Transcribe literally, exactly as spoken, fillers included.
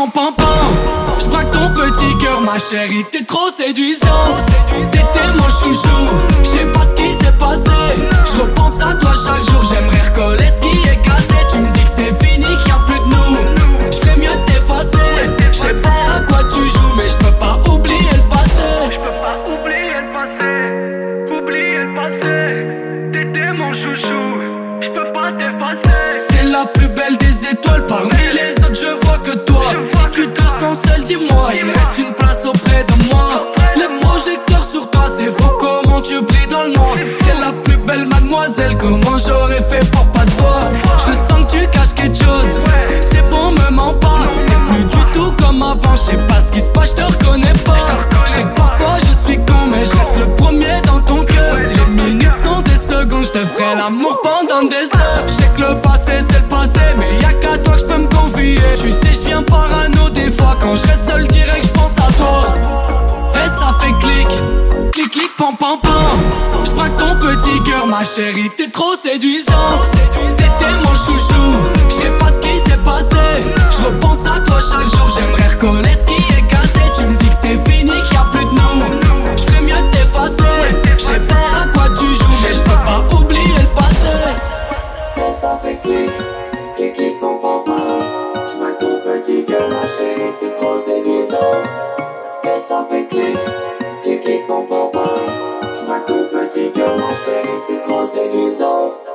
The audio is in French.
pam pam pam. J'braque ton petit cœur, ma chérie, t'es trop séduisante. T'étais mon chouchou, j'sais pas ce qui s'est passé. J'repense à toi chaque jour, j'aimerais recoller ce qui est cassé. Tu me dis que c'est fini, qu'il y a plus de nous. J'ferais mieux de t'effacer. J'sais pas à quoi tu joues, mais j'peux pas oublier le passé. J'peux pas oublier le passé, oublier le passé. T'étais mon chouchou, j'peux pas t'effacer. T'es la plus belle des étoiles, parmi les autres je vois que toi. Si tu te sens seul, dis-moi, il me reste une place auprès de moi. Le projecteur sur toi, c'est faux, comment tu brilles dans le noir. T'es la plus belle mademoiselle, comment j'aurais fait pour pas te voir. Je sens que tu caches quelque chose, c'est bon, me mens pas. T'es plus du tout comme avant, je sais pas ce qui se passe, je te reconnais pas. Je sais que parfois je suis con, mais je reste le premier dans ton cœur. Si les minutes sont des secondes, je te ferai l'amour pendant des heures. Je sais que le passé c'est le passé, mais y'a qu'à toi que je peux me confier. Tu sais je viens parano des fois, quand je reste seul direct je pense à toi. Et ça fait clic, clic clic pam pam pam. J'braque ton petit cœur, ma chérie, t'es trop séduisante. T'étais mon chouchou, j'sais pas ce qui s'est passé. J'repense à toi chaque jour, j'aimerais recoller ce qui est cassé. Tu me dis que c'est fini, qu'il y a plus de nous. J'ferais mieux de t'effacer. J'sais pas à quoi tu joues, mais j'peux pas oublier le passé. Et ça fait clic, clic clic pam pam pam. J'braque ton petit cœur, ma chérie, t'es trop séduisante. Et ça fait clic, clic clic pam pam pam. J'braque ton petit cœur, ma chérie, t'es trop séduisante.